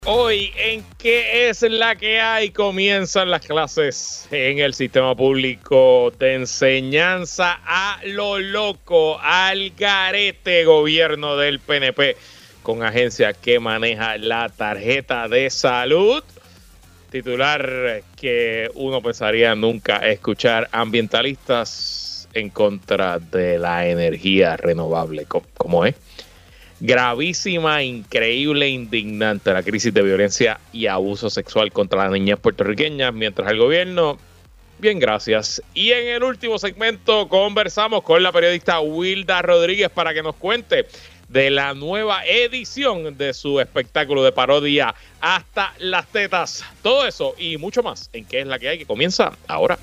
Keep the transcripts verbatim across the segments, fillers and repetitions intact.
Hoy en ¿Qué es la que hay? Comienzan las clases en el sistema público de enseñanza a lo loco, al garete gobierno del P N P con agencia que maneja la tarjeta de salud. Titular que uno pensaría nunca escuchar: ambientalistas en contra de la energía renovable. ¿Cómo es? Gravísima, increíble, indignante la crisis de violencia y abuso sexual contra las niñas puertorriqueñas, mientras el gobierno, bien, gracias. Y en el último segmento conversamos con la periodista Wilda Rodríguez para que nos cuente de la nueva edición de su espectáculo de parodia Hasta las Tetas. Todo eso y mucho más en ¿Qué es la que hay? Que comienza ahora.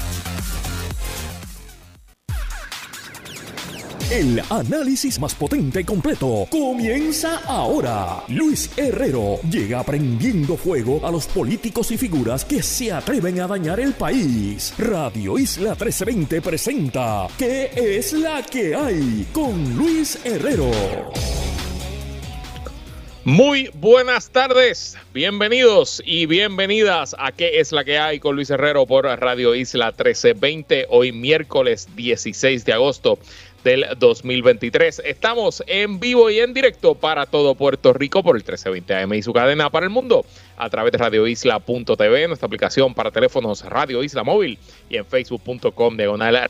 El análisis más potente y completo comienza ahora. Luis Herrero llega prendiendo fuego a los políticos y figuras que se atreven a dañar el país. Radio Isla trece veinte presenta ¿Qué es la que hay? Con Luis Herrero. Muy buenas tardes, bienvenidos y bienvenidas a ¿Qué es la que hay? Con Luis Herrero por Radio Isla trece veinte, hoy miércoles dieciséis de agosto del dos mil veintitrés. Estamos en vivo y en directo para todo Puerto Rico por el trece veinte A M y su cadena para el mundo a través de radio isla punto t v, nuestra aplicación para teléfonos Radio Isla Móvil y en facebook punto com diagonal.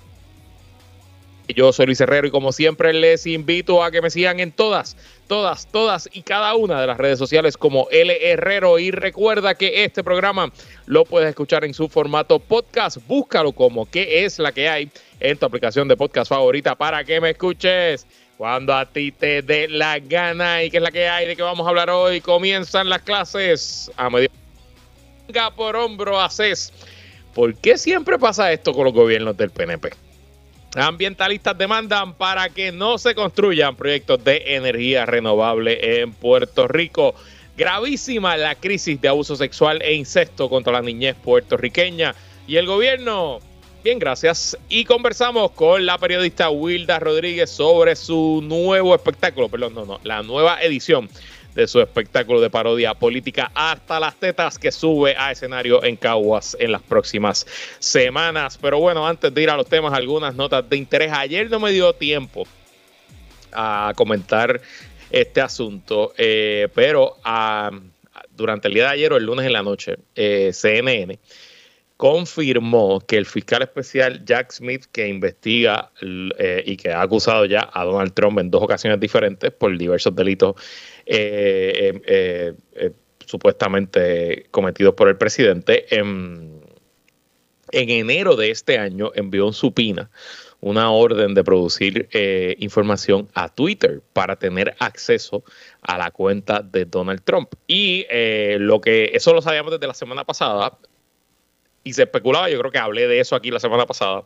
Yo soy Luis Herrero y como siempre les invito a que me sigan en todas, todas, todas y cada una de las redes sociales como L Herrero, y recuerda que este programa lo puedes escuchar en su formato podcast. Búscalo como ¿Qué es la que hay? En tu aplicación de podcast favorita para que me escuches cuando a ti te dé la gana. ¿Y qué es la que hay? ¿De qué vamos a hablar hoy? Comienzan las clases a medio venga por hombro haces. ¿Por qué siempre pasa esto con los gobiernos del P N P? Ambientalistas demandan para que no se construyan proyectos de energía renovable en Puerto Rico. Gravísima la crisis de abuso sexual e incesto contra la niñez puertorriqueña. Y el gobierno, bien, gracias. Y conversamos con la periodista Wilda Rodríguez sobre su nuevo espectáculo, perdón, no, no, la nueva edición de su espectáculo de parodia política Hasta las Tetas, que sube a escenario en Caguas en las próximas semanas. Pero bueno, antes de ir a los temas, algunas notas de interés. Ayer no me dio tiempo a comentar este asunto, eh, pero uh, durante el día de ayer o el lunes en la noche, eh, C N N confirmó que el fiscal especial Jack Smith, que investiga eh, y que ha acusado ya a Donald Trump en dos ocasiones diferentes por diversos delitos eh, eh, eh, supuestamente cometidos por el presidente, en, en enero de este año envió un subpoena, una orden de producir eh, información a Twitter para tener acceso a la cuenta de Donald Trump. Y eh, lo que eso lo sabíamos desde la semana pasada, y se especulaba, yo creo que hablé de eso aquí la semana pasada,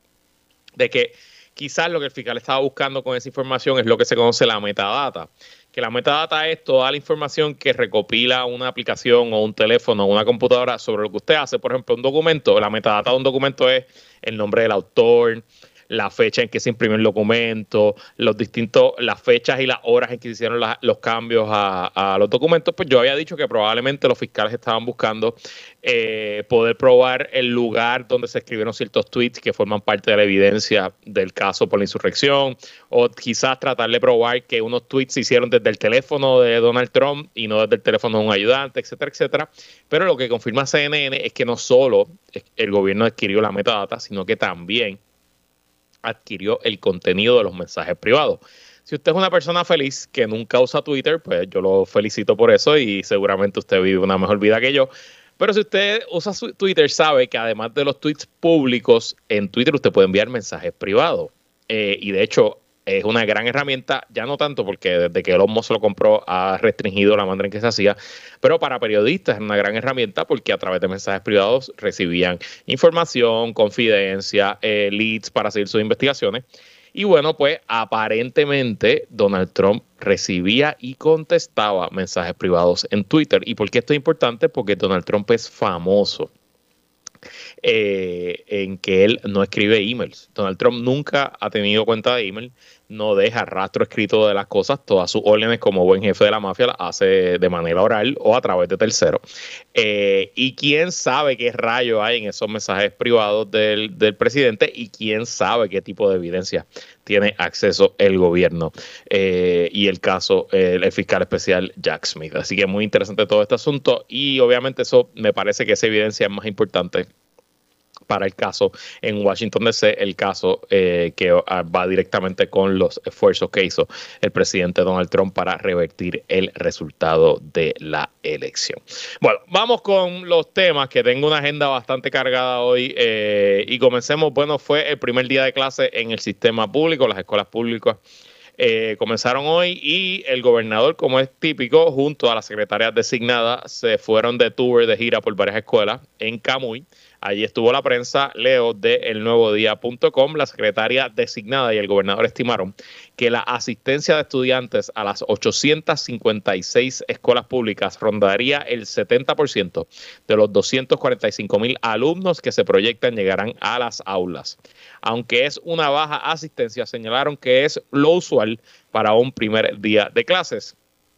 de que quizás lo que el fiscal estaba buscando con esa información es lo que se conoce la metadata. Que la metadata es toda la información que recopila una aplicación o un teléfono o una computadora sobre lo que usted hace. Por ejemplo, un documento, la metadata de un documento es el nombre del autor, la fecha en que se imprimió el documento, los distintos, las fechas y las horas en que se hicieron la, los cambios a, a los documentos. Pues yo había dicho que probablemente los fiscales estaban buscando eh, poder probar el lugar donde se escribieron ciertos tweets que forman parte de la evidencia del caso por la insurrección, o quizás tratar de probar que unos tweets se hicieron desde el teléfono de Donald Trump y no desde el teléfono de un ayudante, etcétera, etcétera. Pero lo que confirma C N N es que no solo el gobierno adquirió la metadata, sino que también adquirió el contenido de los mensajes privados. Si usted es una persona feliz que nunca usa Twitter, pues yo lo felicito por eso y seguramente usted vive una mejor vida que yo. Pero si usted usa su Twitter, sabe que además de los tweets públicos, en Twitter usted puede enviar mensajes privados. Eh, y de hecho, es una gran herramienta, ya no tanto porque desde que Elon Musk lo compró ha restringido la manera en que se hacía, pero para periodistas es una gran herramienta porque a través de mensajes privados recibían información, confidencia, eh, leads para seguir sus investigaciones. Y bueno, pues aparentemente Donald Trump recibía y contestaba mensajes privados en Twitter. ¿Y por qué esto es importante? Porque Donald Trump es famoso eh, en que él no escribe emails. Donald Trump nunca ha tenido cuenta de email, no deja rastro escrito de las cosas, todas sus órdenes como buen jefe de la mafia las hace de manera oral o a través de terceros. Eh, y quién sabe qué rayo hay en esos mensajes privados del, del presidente y quién sabe qué tipo de evidencia tiene acceso el gobierno eh, y el caso, eh, el fiscal especial Jack Smith. Así que muy interesante todo este asunto y obviamente eso me parece que esa evidencia es más importante para el caso en Washington D C, el caso eh, que va directamente con los esfuerzos que hizo el presidente Donald Trump para revertir el resultado de la elección. Bueno, vamos con los temas, que tengo una agenda bastante cargada hoy eh, y comencemos. Bueno, fue el primer día de clase en el sistema público, las escuelas públicas Eh, comenzaron hoy y el gobernador, como es típico, junto a la secretaria designada, se fueron de tour, de gira por varias escuelas en Camuy. Allí estuvo la prensa, Leo, de el nuevo día punto com. La secretaria designada y el gobernador estimaron que la asistencia de estudiantes a las ochocientas cincuenta y seis escuelas públicas rondaría el setenta por ciento de los doscientos cuarenta y cinco mil alumnos que se proyectan llegarán a las aulas. Aunque es una baja asistencia, señalaron que es lo usual para un primer día de clases.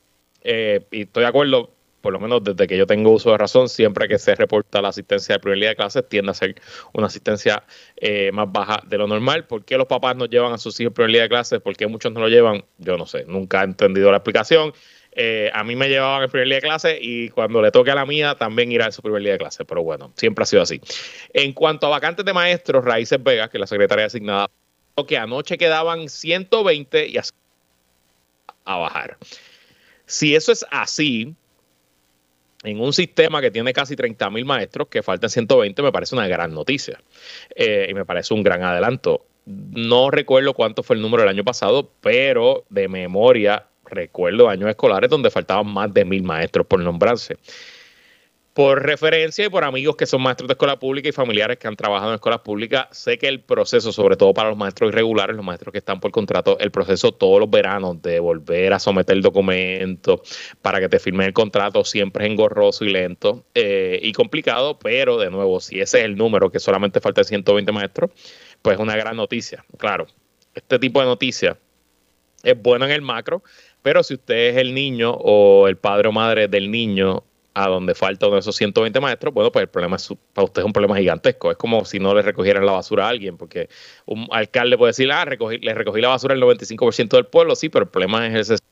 Eh, y estoy de acuerdo, por lo menos desde que yo tengo uso de razón, siempre que se reporta la asistencia del primer día de clases, tiende a ser una asistencia eh, más baja de lo normal. ¿Por qué los papás no llevan a sus hijos el primer día de clases? ¿Por qué muchos no lo llevan? Yo no sé, nunca he entendido la explicación. Eh, a mí me llevaban el primer día de clase y cuando le toque a la mía también irá en su primer día de clase, pero bueno, siempre ha sido así. En cuanto a vacantes de maestros, Raíces Vega, que es la secretaria designada, que anoche quedaban ciento veinte y así a bajar. Si eso es así, en un sistema que tiene casi treinta mil maestros, que faltan ciento veinte, me parece una gran noticia eh, y me parece un gran adelanto. No recuerdo cuánto fue el número del año pasado, pero de memoria recuerdo años escolares donde faltaban más de mil maestros por nombrarse. Por referencia y por amigos que son maestros de escuela pública y familiares que han trabajado en escuelas públicas, sé que el proceso, sobre todo para los maestros irregulares, los maestros que están por contrato, el proceso todos los veranos de volver a someter documentos para que te firmen el contrato siempre es engorroso y lento eh, y complicado, pero de nuevo, si ese es el número, que solamente falta ciento veinte maestros, pues es una gran noticia. Claro, este tipo de noticias es bueno en el macro, pero si usted es el niño o el padre o madre del niño a donde falta uno de esos ciento veinte maestros, bueno, pues el problema es, para usted es un problema gigantesco. Es como si no le recogieran la basura a alguien, porque un alcalde puede decir, ah, recogí, le recogí la basura al noventa y cinco por ciento del pueblo, sí, pero el problema es ese.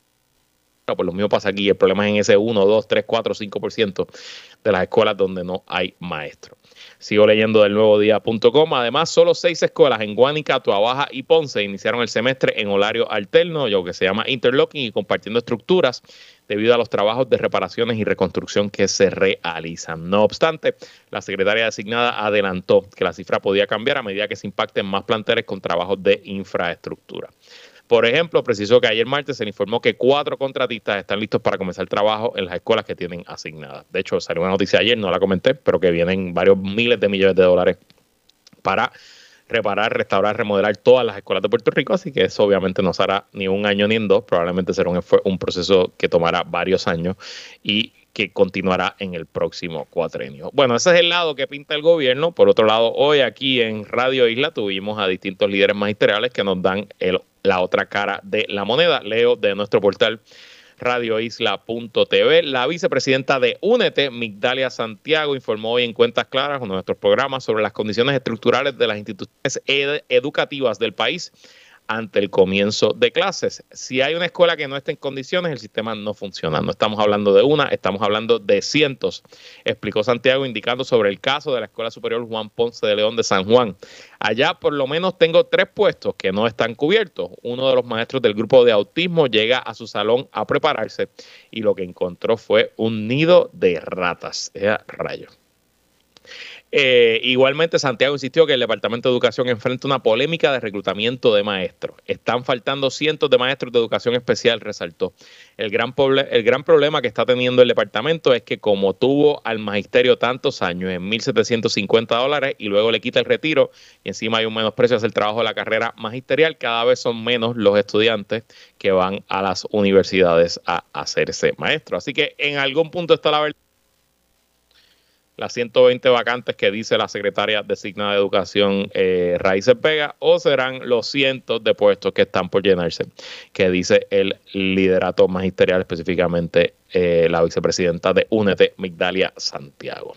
Pues lo mismo pasa aquí, el problema es en ese uno, dos, tres, cuatro, cinco por ciento de las escuelas donde no hay maestros. Sigo leyendo del nuevo día punto com. Además, solo seis escuelas en Guánica, Tuabaja y Ponce iniciaron el semestre en horario alterno, lo que se llama interlocking y compartiendo estructuras debido a los trabajos de reparaciones y reconstrucción que se realizan. No obstante, la secretaria designada adelantó que la cifra podía cambiar a medida que se impacten más planteles con trabajos de infraestructura. Por ejemplo, precisó que ayer martes se le informó que cuatro contratistas están listos para comenzar trabajo en las escuelas que tienen asignadas. De hecho, salió una noticia ayer, no la comenté, pero que vienen varios miles de millones de dólares para reparar, restaurar, remodelar todas las escuelas de Puerto Rico, así que eso obviamente no será ni un año ni en dos, probablemente será un, un proceso que tomará varios años y que continuará en el próximo cuatrenio. Bueno, ese es el lado que pinta el gobierno. Por otro lado, hoy aquí en Radio Isla tuvimos a distintos líderes magisteriales que nos dan el, la otra cara de la moneda. Leo de nuestro portal radio isla punto t v. La vicepresidenta de Únete, Migdalia Santiago, informó hoy en Cuentas Claras, uno de nuestros programas, sobre las condiciones estructurales de las instituciones ed- educativas del país ante el comienzo de clases. Si hay una escuela que no está en condiciones, el sistema no funciona. No estamos hablando de una, estamos hablando de cientos, explicó Santiago, indicando sobre el caso de la Escuela Superior Juan Ponce de León de San Juan. Allá por lo menos tengo tres puestos que no están cubiertos. Uno de los maestros del grupo de autismo llega a su salón a prepararse y lo que encontró fue un nido de ratas. Era rayo. Eh, igualmente, Santiago insistió que el Departamento de Educación enfrenta una polémica de reclutamiento de maestros. Están faltando cientos de maestros de educación especial, resaltó. El gran, el gran problema que está teniendo el departamento es que como tuvo al magisterio tantos años en mil setecientos cincuenta dólares y luego le quita el retiro y encima hay un menosprecio hacia el trabajo de la carrera magisterial, cada vez son menos los estudiantes que van a las universidades a hacerse maestros. Así que en algún punto está la verdad. las ciento veinte vacantes que dice la secretaria designada de Educación, eh, Raíces Vega, o serán los cientos de puestos que están por llenarse, que dice el liderato magisterial, específicamente eh, la vicepresidenta de Únete, Migdalia Santiago.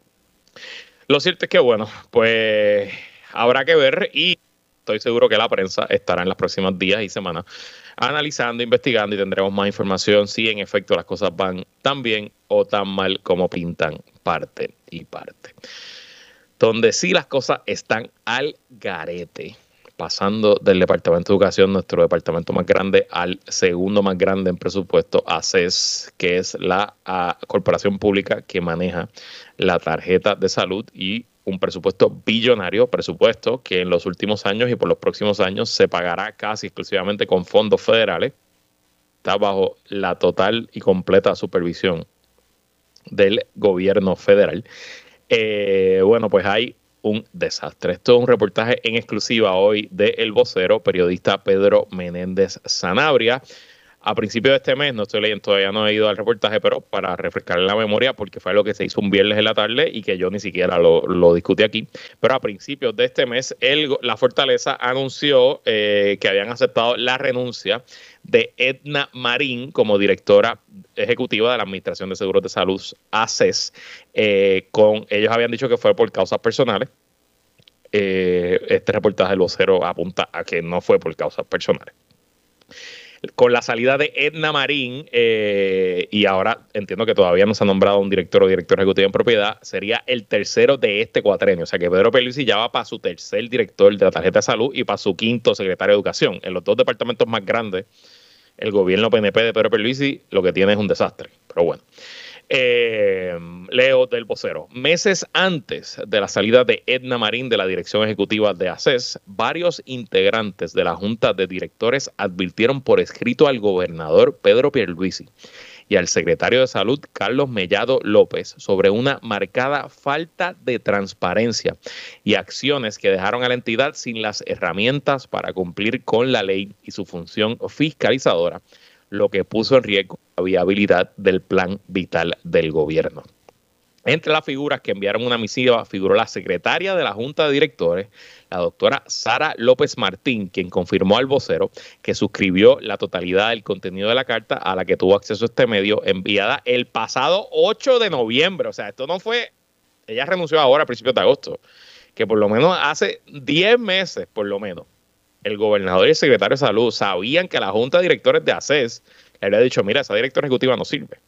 Lo cierto es que, bueno, pues habrá que ver, y estoy seguro que la prensa estará en los próximos días y semanas analizando, investigando, y tendremos más información si en efecto las cosas van tan bien o tan mal como pintan parte y parte. Donde sí las cosas están al garete, pasando del Departamento de Educación, nuestro departamento más grande, al segundo más grande en presupuesto, ACES, que es la uh, corporación pública que maneja la tarjeta de salud, y un presupuesto billonario, presupuesto que en los últimos años y por los próximos años se pagará casi exclusivamente con fondos federales. Está bajo la total y completa supervisión del gobierno federal. Eh, bueno, pues hay un desastre. Esto es un reportaje en exclusiva hoy de El Vocero, periodista Pedro Menéndez Sanabria. A principios de este mes, no estoy leyendo, todavía no he ido al reportaje, pero para refrescar la memoria, porque fue lo que se hizo un viernes en la tarde y que yo ni siquiera lo, lo discutí aquí, pero a principios de este mes, el, la Fortaleza anunció eh, que habían aceptado la renuncia de Edna Marín como directora ejecutiva de la Administración de Seguros de Salud, ACES. Eh, con, ellos habían dicho que fue por causas personales. Eh, este reportaje del Vocero apunta a que no fue por causas personales. Con la salida de Edna Marín, eh, y ahora entiendo que todavía no se ha nombrado un director o director ejecutivo en propiedad, sería el tercero de este cuatrenio. O sea que Pedro Pierluisi ya va para su tercer director de la tarjeta de salud y para su quinto secretario de Educación. En los dos departamentos más grandes, el gobierno P N P de Pedro Pierluisi lo que tiene es un desastre. Pero bueno. Eh, leo del Vocero. Meses antes de la salida de Edna Marín de la dirección ejecutiva de ACES, varios integrantes de la Junta de Directores advirtieron por escrito al gobernador Pedro Pierluisi y al secretario de Salud Carlos Mellado López sobre una marcada falta de transparencia y acciones que dejaron a la entidad sin las herramientas para cumplir con la ley y su función fiscalizadora, lo que puso en riesgo la viabilidad del plan vital del gobierno. Entre las figuras que enviaron una misiva figuró la secretaria de la Junta de Directores, la doctora Sara López Martín, quien confirmó al Vocero que suscribió la totalidad del contenido de la carta a la que tuvo acceso este medio, enviada el pasado ocho de noviembre. O sea, esto no fue, ella renunció ahora a principios de agosto, que por lo menos hace diez meses, por lo menos, el gobernador y el secretario de Salud sabían que la Junta de Directores de ACES le había dicho, mira, esa directora ejecutiva no sirve.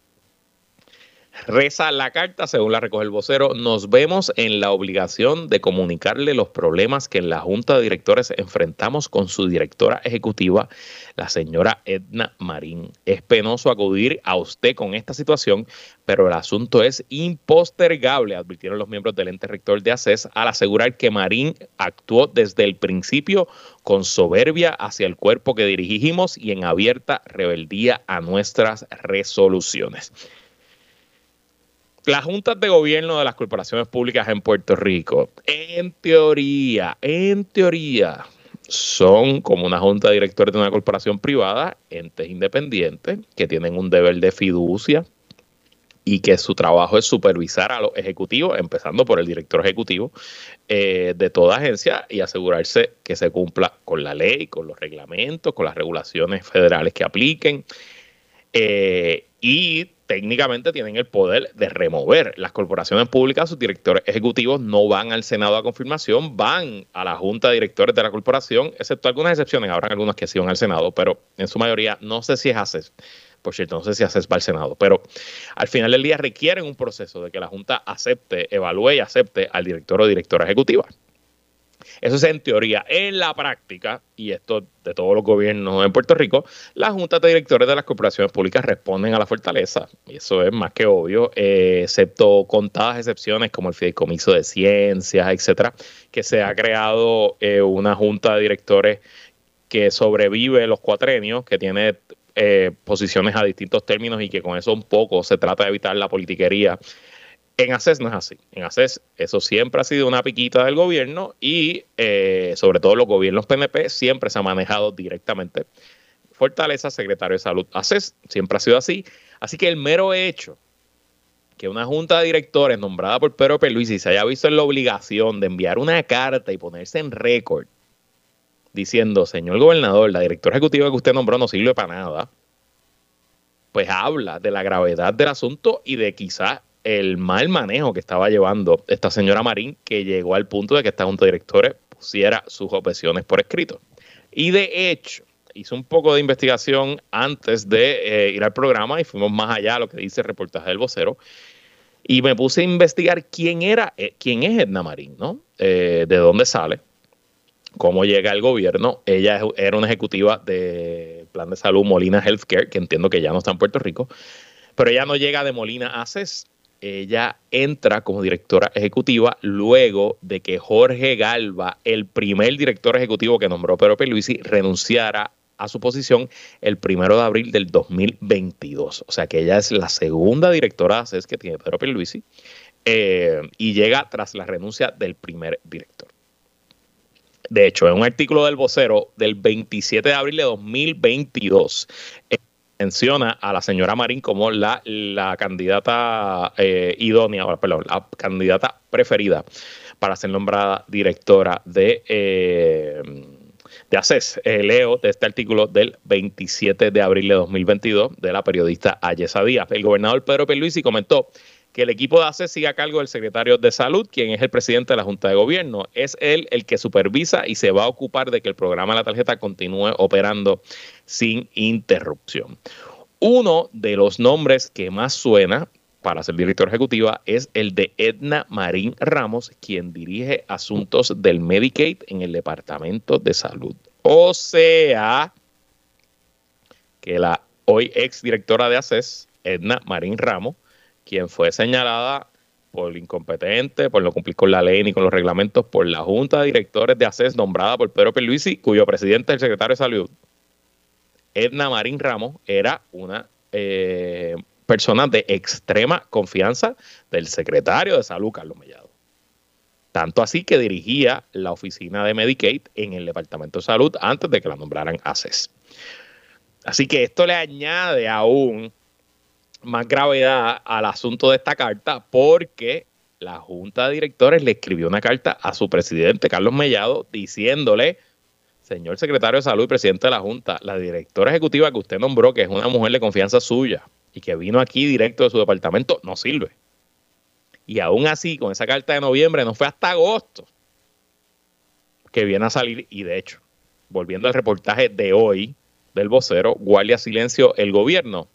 Reza la carta, según la recoge el Vocero: nos vemos en la obligación de comunicarle los problemas que en la Junta de Directores enfrentamos con su directora ejecutiva, la señora Edna Marín. Es penoso acudir a usted con esta situación, pero el asunto es impostergable, advirtieron los miembros del ente rector de ACES al asegurar que Marín actuó desde el principio con soberbia hacia el cuerpo que dirigimos y en abierta rebeldía a nuestras resoluciones. Las juntas de gobierno de las corporaciones públicas en Puerto Rico, en teoría, en teoría, son como una junta de directores de una corporación privada, entes independientes, que tienen un deber de fiducia y que su trabajo es supervisar a los ejecutivos, empezando por el director ejecutivo eh, de toda agencia, y asegurarse que se cumpla con la ley, con los reglamentos, con las regulaciones federales que apliquen. Eh, y técnicamente tienen el poder de remover. Las corporaciones públicas, sus directores ejecutivos no van al Senado a confirmación, van a la Junta de Directores de la corporación, excepto algunas excepciones, habrán algunas que sí van al Senado, pero en su mayoría, no sé si es ACES, por cierto, no sé si ACES va al Senado, pero al final del día requieren un proceso de que la Junta acepte, evalúe y acepte al director o directora ejecutiva. Eso es en teoría. En la práctica, y esto de todos los gobiernos en Puerto Rico, las juntas de directores de las corporaciones públicas responden a la fortaleza. Y eso es más que obvio, eh, excepto contadas excepciones como el Fideicomiso de Ciencias, etcétera, que se ha creado eh, una junta de directores que sobrevive los cuatrenios, que tiene eh, posiciones a distintos términos y que con eso un poco se trata de evitar la politiquería. En ACES no es así. En ACES eso siempre ha sido una piquita del gobierno y eh, sobre todo los gobiernos P N P siempre se ha manejado directamente. Fortaleza, secretario de Salud, ACES, siempre ha sido así. Así que el mero hecho que una junta de directores nombrada por Pedro Pierluisi se haya visto en la obligación de enviar una carta y ponerse en récord diciendo, señor gobernador, la directora ejecutiva que usted nombró no sirve para nada, pues habla de la gravedad del asunto y de quizás el mal manejo que estaba llevando esta señora Marín, que llegó al punto de que esta junta de directores pusiera sus objeciones por escrito. Y de hecho, hice un poco de investigación antes de eh, ir al programa y fuimos más allá de lo que dice el reportaje del Vocero y me puse a investigar quién era, eh, quién es Edna Marín, ¿no? Eh, de dónde sale, cómo llega al gobierno. Ella era una ejecutiva del plan de salud Molina Healthcare, que entiendo que ya no está en Puerto Rico, pero ella no llega de Molina a ACES. Ella entra como directora ejecutiva luego de que Jorge Galva, el primer director ejecutivo que nombró Pedro Pierluisi, renunciara a su posición el primero de abril del dos mil veintidós. O sea que ella es la segunda directora de ACES que tiene Pedro Pierluisi eh, y llega tras la renuncia del primer director. De hecho, en un artículo del Vocero del veintisiete de abril de dos mil veintidós, eh, menciona a la señora Marín como la, la candidata eh, idónea, perdón, la candidata preferida para ser nombrada directora de, eh, de ACES. Eh, leo de este artículo del veintisiete de abril de dos mil veintidós de la periodista Ayesa Díaz. El gobernador Pedro Pierluisi comentó que el equipo de ACES sigue a cargo del secretario de Salud, quien es el presidente de la Junta de Gobierno. Es él el que supervisa y se va a ocupar de que el programa de la tarjeta continúe operando sin interrupción. Uno de los nombres que más suena para ser directora ejecutiva es el de Edna Marín Ramos, quien dirige asuntos del Medicaid en el Departamento de Salud. O sea, que la hoy ex directora de ACES, Edna Marín Ramos, quien fue señalada por incompetente, por no cumplir con la ley ni con los reglamentos, por la Junta de Directores de ACES nombrada por Pedro Pierluisi, cuyo presidente es el secretario de Salud. Edna Marín Ramos era una eh, persona de extrema confianza del secretario de Salud, Carlos Mellado. Tanto así que dirigía la oficina de Medicaid en el Departamento de Salud antes de que la nombraran ACES. Así que esto le añade aún más gravedad al asunto de esta carta, porque la Junta de Directores le escribió una carta a su presidente, Carlos Mellado, diciéndole, señor secretario de Salud y presidente de la Junta, la directora ejecutiva que usted nombró, que es una mujer de confianza suya y que vino aquí directo de su departamento, no sirve. Y aún así, con esa carta de noviembre, no fue hasta agosto que viene a salir, y de hecho, volviendo al reportaje de hoy del Vocero, guardia silencio el gobierno.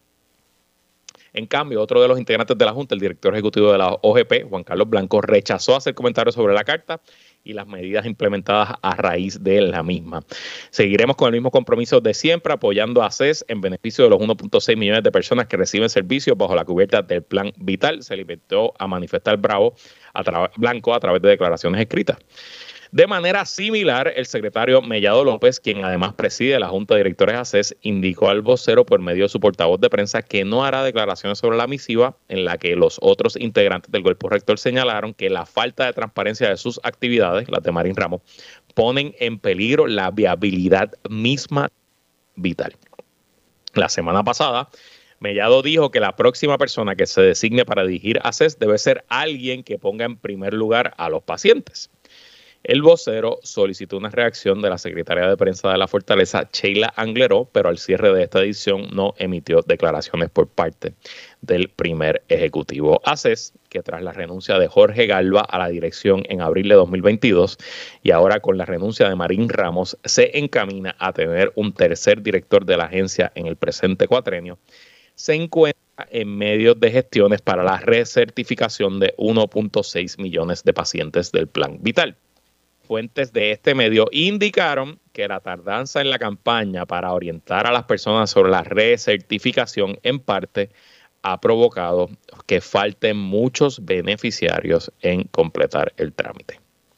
En cambio, otro de los integrantes de la Junta, el director ejecutivo de la O G P, Juan Carlos Blanco, rechazó hacer comentarios sobre la carta y las medidas implementadas a raíz de la misma. Seguiremos con el mismo compromiso de siempre, apoyando a ACES en beneficio de los uno punto seis millones de personas que reciben servicios bajo la cubierta del Plan Vital. Se limitó a manifestar Bravo a tra- Blanco a través de declaraciones escritas. De manera similar, el secretario Mellado López, quien además preside la Junta de Directores ACES, indicó al Vocero por medio de su portavoz de prensa que no hará declaraciones sobre la misiva, en la que los otros integrantes del cuerpo rector señalaron que la falta de transparencia de sus actividades, las de Marín Ramos, ponen en peligro la viabilidad misma Vital. La semana pasada, Mellado dijo que la próxima persona que se designe para dirigir ACES debe ser alguien que ponga en primer lugar a los pacientes. El Vocero solicitó una reacción de la secretaria de prensa de la Fortaleza, Sheila Angleró, pero al cierre de esta edición no emitió declaraciones por parte del primer ejecutivo ACES, que tras la renuncia de Jorge Galva a la dirección en abril de dos mil veintidós y ahora con la renuncia de Marín Ramos, se encamina a tener un tercer director de la agencia en el presente cuatrenio, se encuentra en medio de gestiones para la recertificación de uno punto seis millones de pacientes del Plan Vital. Fuentes de este medio indicaron que la tardanza en la campaña para orientar a las personas sobre la recertificación en parte ha provocado que falten muchos beneficiarios en completar el trámite.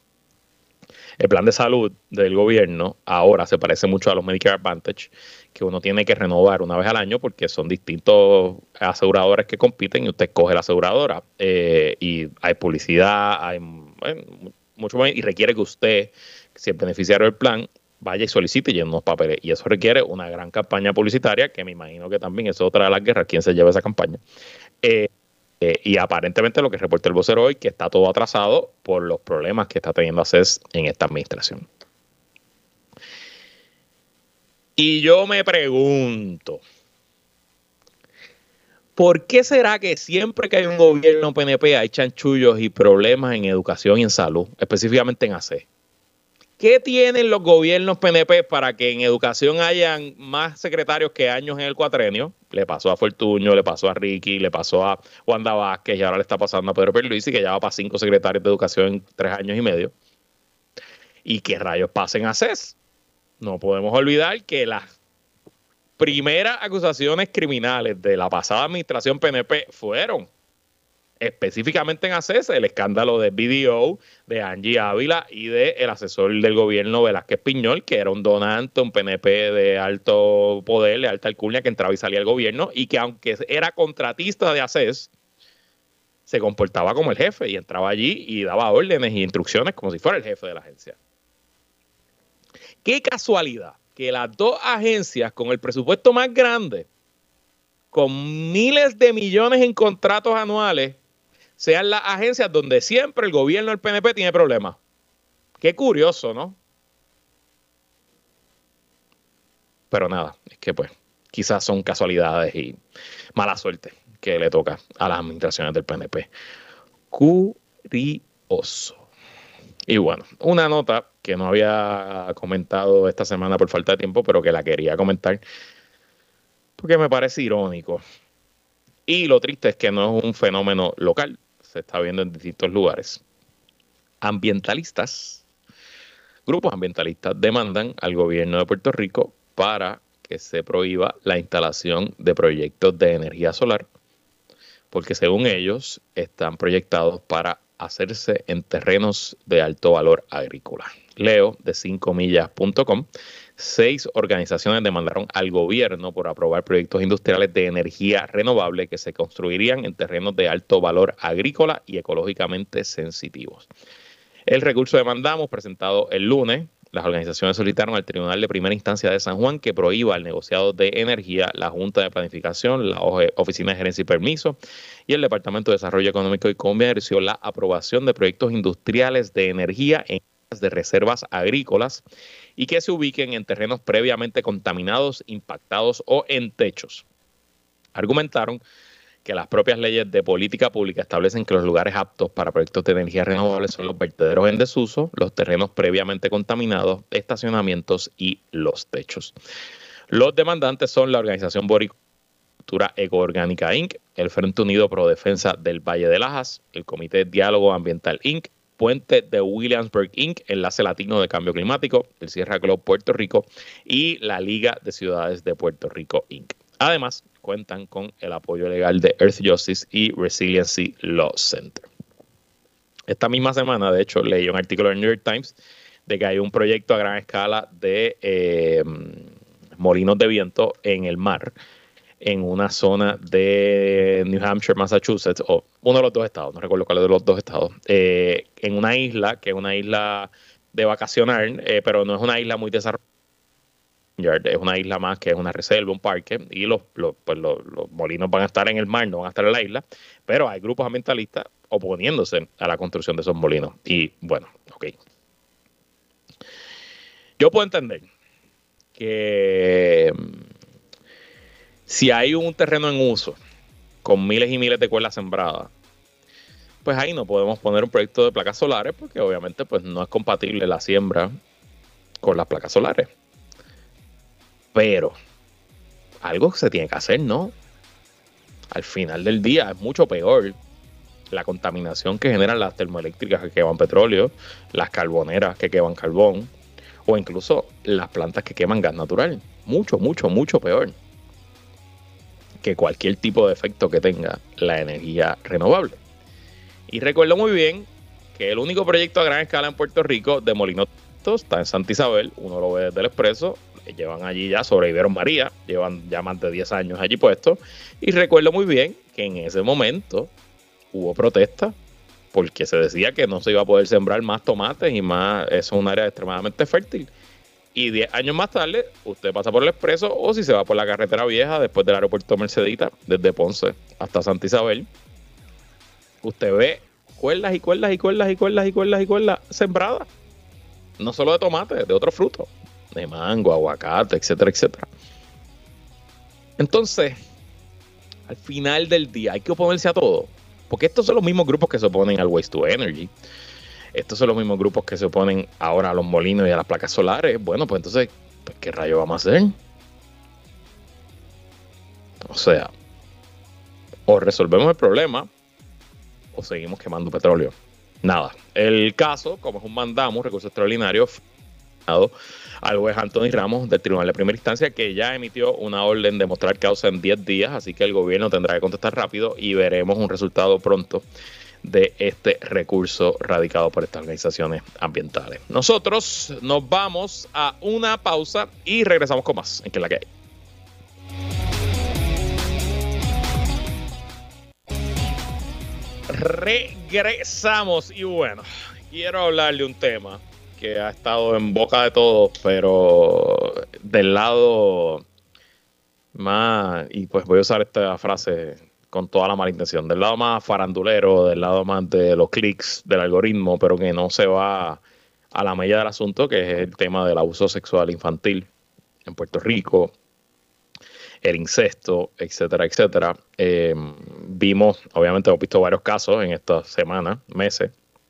El plan de salud del gobierno ahora se parece mucho a los Medicare Advantage, que uno tiene que renovar una vez al año porque son distintos aseguradores que compiten y usted escoge la aseguradora. Eh, y hay publicidad, hay... Bueno, mucho más, y requiere que usted, si es beneficiario del plan, vaya y solicite y llene unos papeles. Y eso requiere una gran campaña publicitaria, que me imagino que también es otra de las guerras, quién se lleva esa campaña. Eh, eh, y aparentemente lo que reporta el vocero hoy, que está todo atrasado por los problemas que está teniendo ACES en esta administración. Y yo me pregunto, ¿por qué será que siempre que hay un gobierno P N P hay chanchullos y problemas en educación y en salud, específicamente en ACES? ¿Qué tienen los gobiernos P N P para que en educación hayan más secretarios que años en el cuatrenio? Le pasó a Fortuño, le pasó a Ricky, le pasó a Wanda Vázquez y ahora le está pasando a Pedro Pierluisi, que ya va para cinco secretarios de educación en tres años y medio. ¿Y qué rayos pasen a ACES? No podemos olvidar que las primeras acusaciones criminales de la pasada administración P N P fueron específicamente en ACES, el escándalo de B D O, de Angie Ávila y del asesor del gobierno Velázquez Piñol, que era un donante, un P N P de alto poder, de alta alcurnia, que entraba y salía del gobierno y que aunque era contratista de ACES, se comportaba como el jefe y entraba allí y daba órdenes y instrucciones como si fuera el jefe de la agencia. Qué casualidad que las dos agencias con el presupuesto más grande, con miles de millones en contratos anuales, sean las agencias donde siempre el gobierno del P N P tiene problemas. Qué curioso, ¿no? Pero nada, es que pues quizás son casualidades y mala suerte que le toca a las administraciones del P N P. Curioso. Y bueno, una nota que no había comentado esta semana por falta de tiempo, pero que la quería comentar porque me parece irónico. Y lo triste es que no es un fenómeno local, se está viendo en distintos lugares. Ambientalistas, grupos ambientalistas demandan al gobierno de Puerto Rico para que se prohíba la instalación de proyectos de energía solar, porque según ellos están proyectados para hacerse en terrenos de alto valor agrícola. Leo de cinco millas punto com. Seis organizaciones demandaron al gobierno por aprobar proyectos industriales de energía renovable que se construirían en terrenos de alto valor agrícola y ecológicamente sensitivos. El recurso demandamos, presentado el lunes, las organizaciones solicitaron al Tribunal de Primera Instancia de San Juan que prohíba el negociado de energía, la Junta de Planificación, la Oficina de Gerencia y Permiso y el Departamento de Desarrollo Económico y Comercio la aprobación de proyectos industriales de energía en de reservas agrícolas y que se ubiquen en terrenos previamente contaminados, impactados o en techos. Argumentaron que las propias leyes de política pública establecen que los lugares aptos para proyectos de energía renovable son los vertederos en desuso, los terrenos previamente contaminados, estacionamientos y los techos. Los demandantes son la organización Boricultura Ecoorgánica incorporated, el Frente Unido Pro Defensa del Valle de Lajas, el Comité Diálogo Ambiental incorporated, Puente de Williamsburg incorporated, Enlace Latino de Cambio Climático, el Sierra Club Puerto Rico y la Liga de Ciudades de Puerto Rico incorporated. Además, cuentan con el apoyo legal de Earth Justice y Resiliency Law Center. Esta misma semana, de hecho, leí un artículo en el New York Times de que hay un proyecto a gran escala de eh, molinos de viento en el mar, en una zona de New Hampshire, Massachusetts, o uno de los dos estados, no recuerdo cuál de los dos estados, eh, en una isla, que es una isla de vacacionar, eh, pero no es una isla muy desarrollada, es una isla más que es una reserva, un parque, y los, los, pues los, los molinos van a estar en el mar, no van a estar en la isla, pero hay grupos ambientalistas oponiéndose a la construcción de esos molinos. Y bueno, ok. Yo puedo entender que si hay un terreno en uso con miles y miles de cuerdas sembradas, pues ahí no podemos poner un proyecto de placas solares porque obviamente pues no es compatible la siembra con las placas solares. Pero algo se tiene que hacer, ¿no? Al final del día es mucho peor la contaminación que generan las termoeléctricas que queman petróleo, las carboneras que queman carbón o incluso las plantas que queman gas natural. Mucho, mucho, mucho peor que cualquier tipo de efecto que tenga la energía renovable. Y recuerdo muy bien que el único proyecto a gran escala en Puerto Rico de molinos está en Santa Isabel, uno lo ve desde el Expreso, llevan allí ya, sobrevivieron María, llevan ya más de diez años allí puestos, y recuerdo muy bien que en ese momento hubo protesta porque se decía que no se iba a poder sembrar más tomates y más, eso es un área extremadamente fértil. Y diez años más tarde, usted pasa por el Expreso o si se va por la carretera vieja después del aeropuerto Mercedita, desde Ponce hasta Santa Isabel, usted ve cuerdas y cuerdas y cuerdas y cuerdas y cuerdas y cuerdas sembradas. No solo de tomate, de otros frutos, de mango, aguacate, etcétera, etcétera. Entonces, al final del día hay que oponerse a todo, porque estos son los mismos grupos que se oponen al waste to energy. Estos son los mismos grupos que se oponen ahora a los molinos y a las placas solares. Bueno, pues entonces, pues, ¿qué rayo vamos a hacer? O sea, o resolvemos el problema o seguimos quemando petróleo. Nada. El caso, como es un mandamo, un recurso extraordinario, al juez Anthony Ramos del Tribunal de Primera Instancia, que ya emitió una orden de mostrar causa en diez días, así que el gobierno tendrá que contestar rápido y veremos un resultado pronto de este recurso radicado por estas organizaciones ambientales. Nosotros nos vamos a una pausa y regresamos con más en ¿Qué es la que hay? Regresamos y bueno, quiero hablar de un tema que ha estado en boca de todos, pero del lado más, y pues voy a usar esta frase con toda la mala intención, del lado más farandulero, del lado más de los clics del algoritmo, pero que no se va a la mella del asunto, que es el tema del abuso sexual infantil en Puerto Rico, el incesto, etcétera, etcétera. Eh, vimos, obviamente hemos visto varios casos en estas semanas, meses.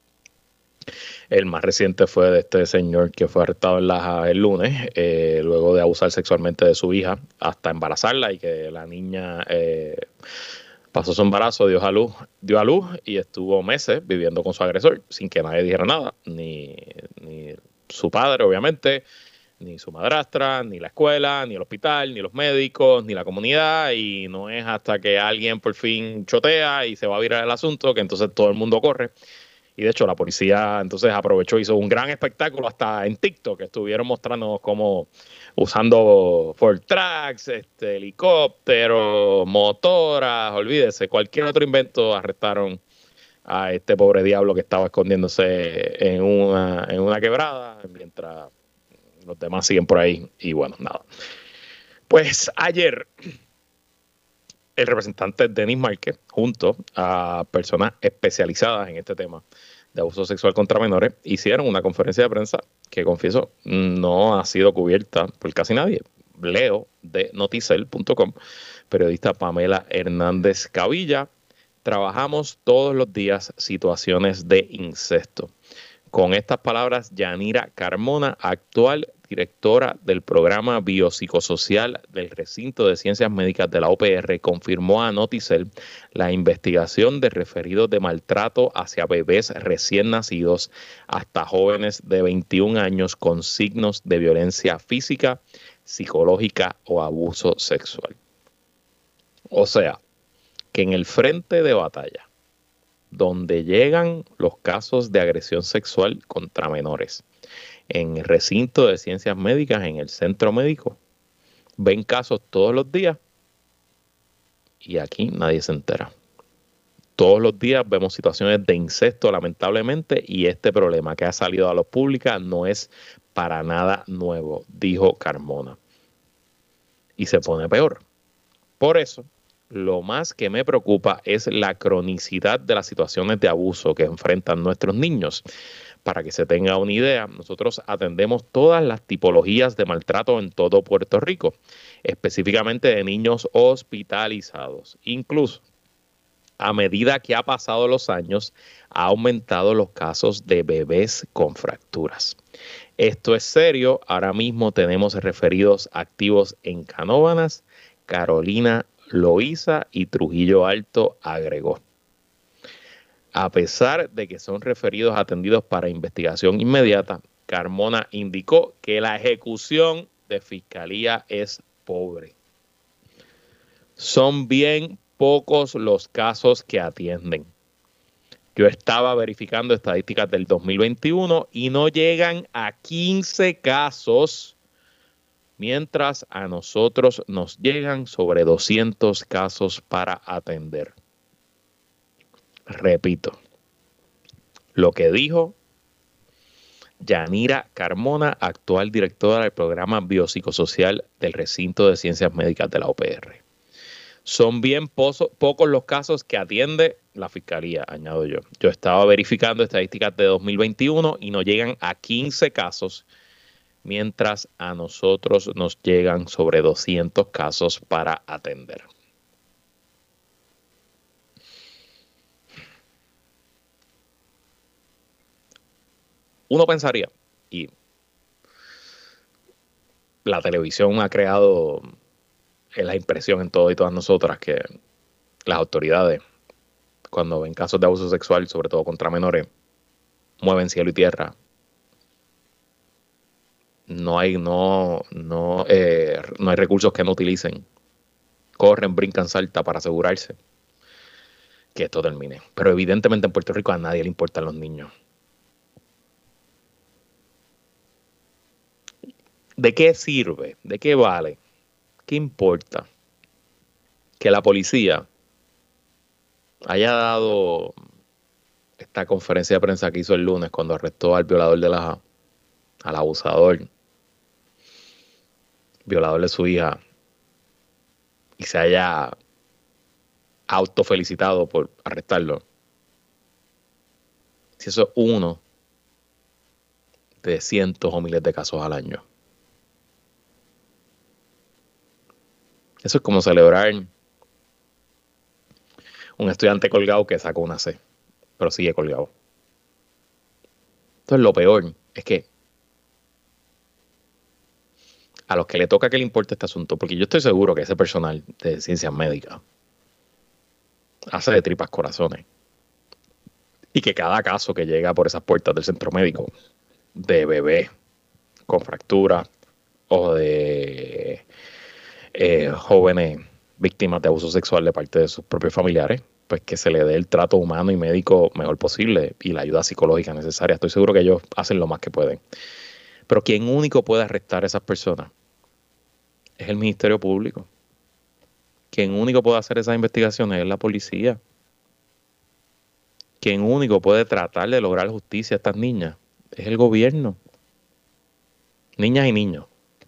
El más reciente fue de este señor que fue arrestado en Laja el lunes, eh, luego de abusar sexualmente de su hija hasta embarazarla y que la niña eh, pasó su embarazo, dio a luz, dio a luz y estuvo meses viviendo con su agresor sin que nadie dijera nada, ni, ni su padre, obviamente, ni su madrastra, ni la escuela, ni el hospital, ni los médicos, ni la comunidad, y no es hasta que alguien por fin chotea y se va a virar el asunto que entonces todo el mundo corre. Y de hecho la policía entonces aprovechó, hizo un gran espectáculo hasta en TikTok, que estuvieron mostrando cómo usando Ford Tracks, este, helicópteros, motoras, olvídese, cualquier otro invento, arrestaron a este pobre diablo que estaba escondiéndose en una, en una quebrada, mientras los demás siguen por ahí. Y bueno, nada. Pues ayer el representante Denis Márquez, junto a personas especializadas en este tema de abuso sexual contra menores, hicieron una conferencia de prensa que, confieso, no ha sido cubierta por casi nadie. Leo de noticel punto com, periodista Pamela Hernández Cavilla. Trabajamos todos los días situaciones de incesto. Con estas palabras, Yanira Carmona, actual directora del programa biopsicosocial del recinto de ciencias médicas de la U P R, confirmó a Noticel la investigación de referidos de maltrato hacia bebés recién nacidos hasta jóvenes de veintiún años con signos de violencia física, psicológica o abuso sexual. O sea, que en el frente de batalla, donde llegan los casos de agresión sexual contra menores, en el recinto de ciencias médicas, en el centro médico, ven casos todos los días y aquí nadie se entera. Todos los días vemos situaciones de incesto, lamentablemente, y este problema que ha salido a la luz pública no es para nada nuevo, dijo Carmona. Y se pone peor. Por eso, lo más que me preocupa es la cronicidad de las situaciones de abuso que enfrentan nuestros niños. Para que se tenga una idea, nosotros atendemos todas las tipologías de maltrato en todo Puerto Rico, específicamente de niños hospitalizados. Incluso, a medida que ha pasado los años, ha aumentado los casos de bebés con fracturas. Esto es serio. Ahora mismo tenemos referidos activos en Canóvanas, Carolina, Loíza y Trujillo Alto, agregó. A pesar de que son referidos atendidos para investigación inmediata, Carmona indicó que la ejecución de fiscalía es pobre. Son bien pocos los casos que atienden. Yo estaba verificando estadísticas del dos mil veintiuno y no llegan a quince casos, mientras a nosotros nos llegan sobre doscientos casos para atender. Repito, lo que dijo Yanira Carmona, actual directora del programa biopsicosocial del recinto de ciencias médicas de la U P R. Son bien pozo, pocos los casos que atiende la fiscalía, añado yo. Yo estaba verificando estadísticas de dos mil veintiuno y nos llegan a quince casos, mientras a nosotros nos llegan sobre doscientos casos para atender. Uno pensaría, y la televisión ha creado la impresión en todos y todas nosotras que las autoridades, cuando ven casos de abuso sexual, sobre todo contra menores, mueven cielo y tierra. No hay, no, no, eh, no hay recursos que no utilicen. Corren, brincan, saltan para asegurarse que esto termine. Pero evidentemente en Puerto Rico a nadie le importan los niños. ¿De qué sirve? ¿De qué vale? ¿Qué importa que la policía haya dado esta conferencia de prensa que hizo el lunes cuando arrestó al violador de la al abusador, violador de su hija, y se haya autofelicitado por arrestarlo? Si eso es uno de cientos o miles de casos al año. Eso es como celebrar un estudiante colgado que sacó una C, pero sigue colgado. Entonces lo peor es que a los que le toca que le importe este asunto, porque yo estoy seguro que ese personal de ciencias médicas hace de tripas corazones, y que cada caso que llega por esas puertas del centro médico de bebé con fractura o de eh, jóvenes víctimas de abuso sexual de parte de sus propios familiares, pues que se le dé el trato humano y médico mejor posible y la ayuda psicológica necesaria. Estoy seguro que ellos hacen lo más que pueden. Pero quien único puede arrestar a esas personas es el Ministerio Público. Quien único puede hacer esas investigaciones es la policía. Quien único puede tratar de lograr justicia a estas niñas es el gobierno. Niñas y niños.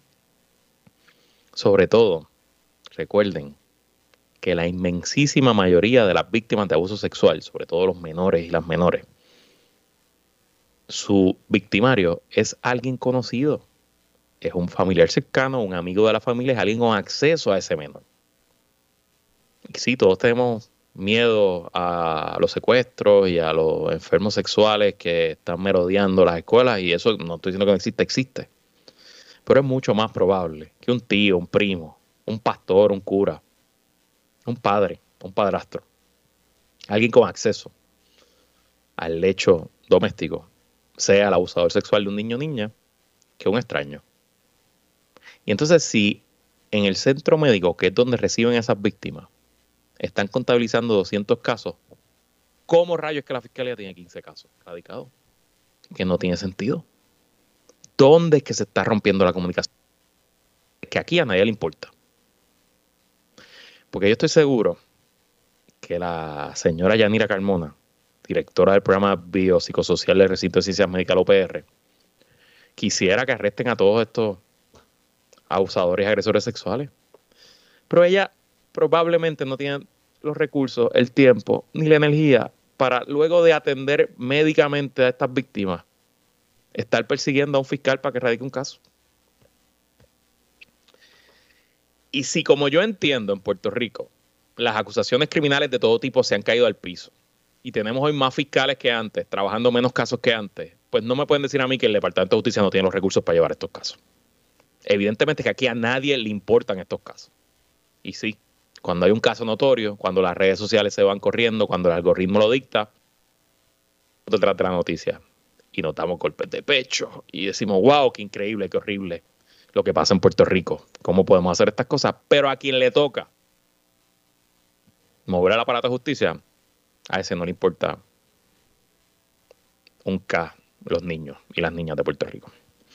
Sobre todo, recuerden que la inmensísima mayoría de las víctimas de abuso sexual, sobre todo los menores y las menores, su victimario es alguien conocido. Es un familiar cercano, un amigo de la familia, es alguien con acceso a ese menor. Y sí, todos tenemos miedo a los secuestros y a los enfermos sexuales que están merodeando las escuelas, y eso no estoy diciendo que no existe, existe. Pero es mucho más probable que un tío, un primo, un pastor, un cura, un padre, un padrastro, alguien con acceso al lecho doméstico, sea el abusador sexual de un niño o niña, que un extraño. Y entonces, si en el centro médico, que es donde reciben esas víctimas, están contabilizando doscientos casos, ¿cómo rayos es que la fiscalía tiene quince casos radicados? Que no tiene sentido. ¿Dónde es que se está rompiendo la comunicación? Es que aquí a nadie le importa. Porque yo estoy seguro que la señora Yanira Carmona, directora del programa biopsicosocial del Recinto de Ciencias Médicas, la U P R, quisiera que arresten a todos estos abusadores y agresores sexuales. Pero ella probablemente no tiene los recursos, el tiempo ni la energía para, luego de atender médicamente a estas víctimas, estar persiguiendo a un fiscal para que radique un caso. Y si, como yo entiendo, en Puerto Rico las acusaciones criminales de todo tipo se han caído al piso y tenemos hoy más fiscales que antes, trabajando menos casos que antes, pues no me pueden decir a mí que el Departamento de Justicia no tiene los recursos para llevar estos casos. Evidentemente que aquí a nadie le importan estos casos. Y sí, cuando hay un caso notorio, cuando las redes sociales se van corriendo, cuando el algoritmo lo dicta, detrás de la noticia y nos damos golpes de pecho y decimos, wow, qué increíble, qué horrible lo que pasa en Puerto Rico, cómo podemos hacer estas cosas. Pero a quien le toca mover el aparato de justicia, a ese no le importa un K los niños y las niñas de Puerto Rico.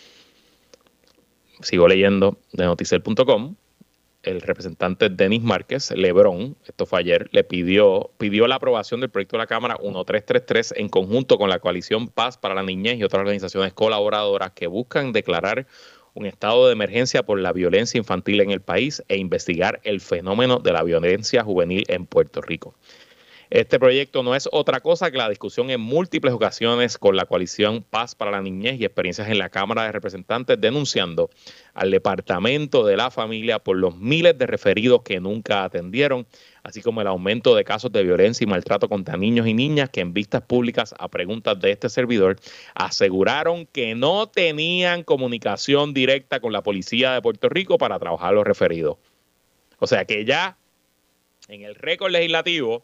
Sigo leyendo de noticiel punto com. El representante Denis Márquez Lebrón, esto fue ayer, le pidió, pidió la aprobación del proyecto de la Cámara trece treinta y tres en conjunto con la Coalición Paz para la Niñez y otras organizaciones colaboradoras que buscan declarar un estado de emergencia por la violencia infantil en el país e investigar el fenómeno de la violencia juvenil en Puerto Rico. Este proyecto no es otra cosa que la discusión en múltiples ocasiones con la coalición Paz para la Niñez y experiencias en la Cámara de Representantes denunciando al Departamento de la Familia por los miles de referidos que nunca atendieron, así como el aumento de casos de violencia y maltrato contra niños y niñas que en vistas públicas a preguntas de este servidor aseguraron que no tenían comunicación directa con la policía de Puerto Rico para trabajar los referidos. O sea que ya en el récord legislativo